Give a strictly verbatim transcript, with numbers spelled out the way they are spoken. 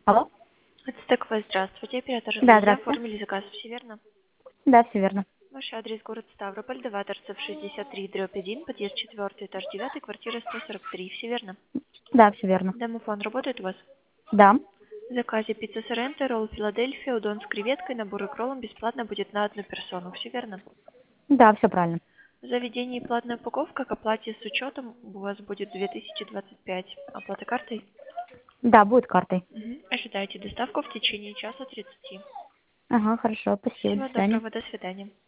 Алло? Это Стековая, здравствуйте. Оператор Да, ЖКХ. здравствуйте. Оформили заказ, все верно? Да, все верно. Ваш адрес город Ставрополь, два торцев шестьдесят три, дробь один, подъезд четвертый, этаж девятый, квартира сто сорок три, все верно? Да, все верно. Домофон работает у вас? Да. В заказе пицца Соренто, ролл Филадельфия, удон с креветкой, набор и кроллом бесплатно будет на одну персону, все верно? Да, все правильно. В заведении платная упаковка к оплате с учетом у вас будет две тысячи двадцать пять. Оплата картой? Да, будет картой. Мгм. Ожидайте доставку в течение часа тридцати. Ага, хорошо. Спасибо. До Всего свидания. доброго, до свидания.